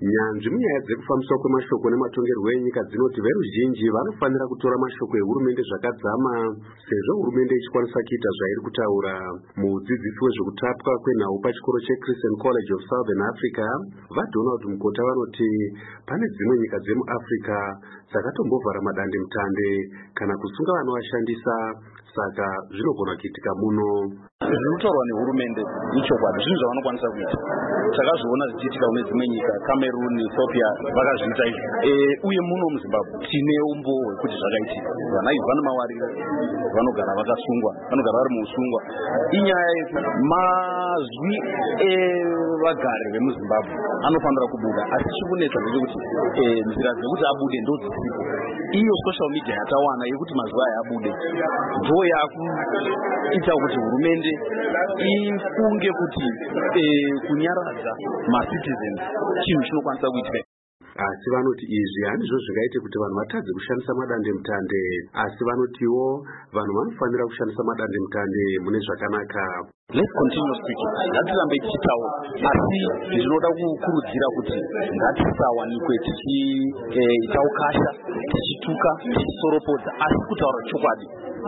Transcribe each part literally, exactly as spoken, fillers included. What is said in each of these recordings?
Nyanzvi munyaya dzekufambiswa kwemashoko nematongerwo enyika dzinoti veruzhinji vanofanira kutora mashoko ehurumende zvakadzama sezvo hurumende ichikwanisa kuita zvairi kutaura. Mudzidzisi wezvekutapwa kwenhau pachikoro cheChristian College of Southern Africa, vaDonald Mukota vanoti pane dzimwe nyika dzemuAfrica dzakatombovhara madandemutande kana kusunga vanovashandisa, saka zvinogona kuitika muno. Zvinotaurwa nehurumende ichokwadi, zvinhu zvavanokwanisa kuita. Takazviona zvichiitika kune dzimwe nyika, Cameroon, Ethiopia vakazviita izvi. E, uye muno muZimbabwe tine umbo hwekuti zvakaitika. Vana izvi vane mawariro, vanogara vakasungwa, vanogara vari muusungwa. Inyaya yekuti mazwi evagari vemuZimbabwe anofanira kubuda, asi chikunetsa ndechekuti nzira dzekuti abude ndodzisipo. Iyo social media yatawana yekuti mazuva aya abude ndo yakuita kuti hurumende ifunge kuti kunyaradza macitizens chinhu chinokwanisa kuitika. Asi vanoti izvi handizvo zvingaite kuti vanhu vatadze kushandisa madandemutande, asi vanotiwo vanhu vanofanira kushandisa madandemutande mune zvakanaka. Let's continue speaking. Ngatirambe tichitaura, asi ndinoda kukurudzira kuti ngatisawanikwe tichiita ukasha, tichituka, tichisoropodza, asi kutaura chokwadi.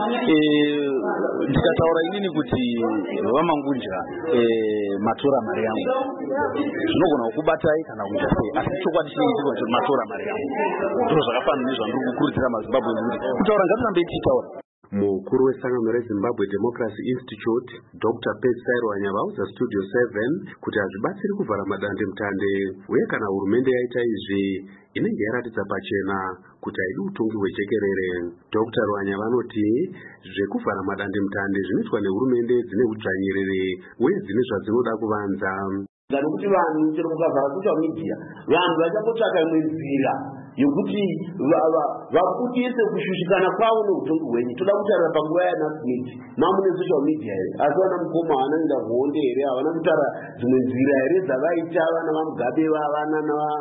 Ndikataura inini kuti vamangunja matora mari yangu, zvinogona kukubatai kana kuita sei, asi chokwadi chinoitirwa kuti matora mari yangu. Ndizvo zvakafanana nezvandiri kukurudzira maZimbabwe kuti kutaura ngatirambe tichitaura. Mukuru wesangano reZimbabwe Democracy Institute, Doctor Petsai Wanya vaudza Studio seven kuti hazvibatsiri kuvhara madandemutande, uye kana hurumende yaita izvi inenge yaratidza pachena kuti haidi utongi hwejekerere. Doctor Wanya vanoti zvekuvhara madandemutande zvinoitwa nehurumende dzine udzvanyiriri uye dzine zvadzinoda kuvanza. Kuti vanhu chero mukavhara social media, vanhu vachangotsvaka imwe nzira yokuti vabudise kushushikana kwavo neutongi hwenyu. Toda kutaura panguva yana Smith, mamune social media here, asi vana mukoma havana kuenda kuhondo here, havana kutaura dzimwe nzira here dzavaita vana vaMugabe vavana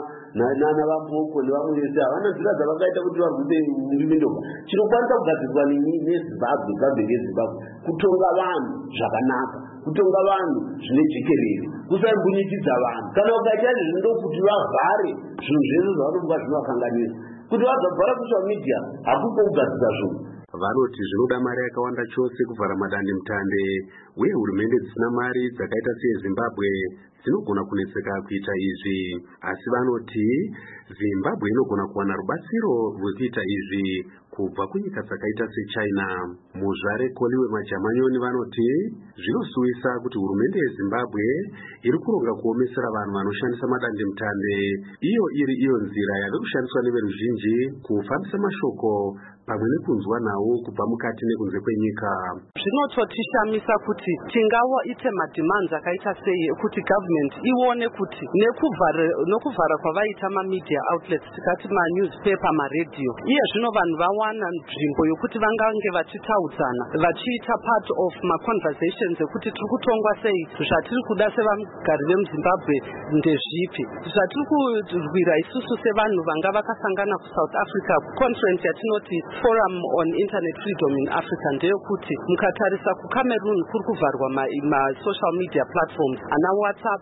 nana vamboko nevamwe vese, havana nzira dzavakaita kuti varwise ndimindova. Chinokwanisa kugadzirwa neZimbabwe, Zimbabwe ngeZimbabwe, kutonga vanhu zvakanaka, kutonga vanhu zvine jekerere, kusambunyikidza vanhu. Kana ukaita izvi zvinokuti vavhare zvinhu zvese zvavanomuka zvinovakanganisa, kuti vazabvara social media hakuko kugadzira zvinhu. Vanoti zvinoda mari yakawanda chose kuvhara madandemutande, uye hurumende dzisina mari dzakaita seyeZimbabwe dzinogona kunetseka kuita izvi. Asi vanoti Zimbabwe inogona kuwana rubatsiro rwekuita izvi kubva kunyika dzakaita seChina. Muzvare Koliwe Majamanyoni vanoti zvinosuwisa kuti hurumende yeZimbabwe iri kuronga kuomesera vanhu vanoshandisa madandemutande, iyo iri iyo nzira yave kushandiswa neveruzhinji kufambisa mashoko pamwe nekunzwa nhau kubva mukati nekunze kwenyika. Zvinototishamisa kuti tingaite mademands akaita sei kuti government ione kuti nekuvhara kwavaita mamedia outlets, tikati manewspaper, maradio, iye zvino vanhu vawana nzvimbo yokuti vangange vachitaudzana, vachiita part of maconversations ekuti tiri kutongwa sei, zvatiri kuda sevagari vemuZimbabwe ndezvipi, zvatiri kurwira isusu sevanhu vanga vakasangana kuSouth Africa conference yatinoti Forum on Internet Freedom in Africa, ndeyekuti mukatarisa kuCameroon kuri kuvharwa ma-social media platforms ana WhatsApp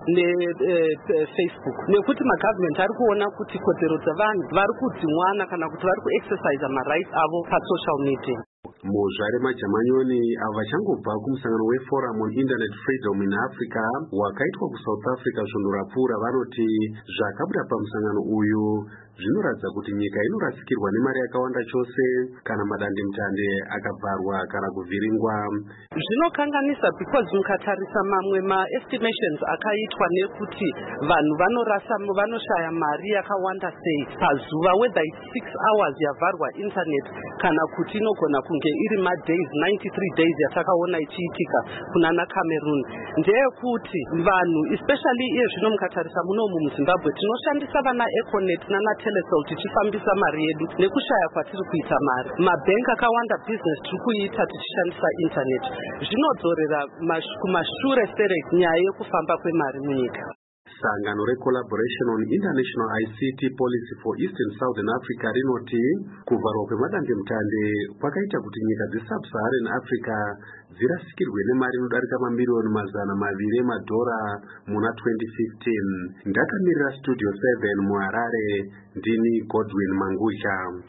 neFacebook, nekuti magovernment ari kuona kuti kodzero dzavanhu vari kudzimwana kana kuti vari kuexercise marights avo pasocial media. Muzvare Majamanyoni avo vachangobva kumusangano weForum on Internet Freedom in Africa wakaitwa kuSouth Africa svondo rapfuura, vanoti zvakabuda pamusangano uyu zvinoratidza kuti nyika inorasikirwa nemari yakawanda chose kana madandemutande akabvarwa kana kuvhiringwa. Zvinokanganisa because mukatarisa mamwe maestimations akaitwa nekuti vanhu vanorasa vanoshaya mari yakawanda sei pazuva, whether it's six hours yavharwa internet kana kuti inogona kunge iri madays ninety-three days yatakaona ichiitika kunana Cameroon. Ndeyekuti vanhu especially iye zvino mukatarisa munomu muZimbabwe tinoshandisa vana Econet nana Telecel tichifambisa mari yedu nekushaya kwatiri kuita mari. Mabank akawanda business tiri kuita tichishandisa internet. Zvinodzorera kumashure sere nyaya yekufamba kwemari munyika. Sangano re-Collaboration on International I C T Policy for East and Southern Africa rinoti kuvharwa kwemadandemutande kwakaita kuti nyika dzeSub-Saharan Africa dzirasikirwe nemari inodarika mamiliyoni mazana maviri emadhora muna twenty fifteen. Ndakamirira Studio seven muHarare, ndini Godwin Mangusha.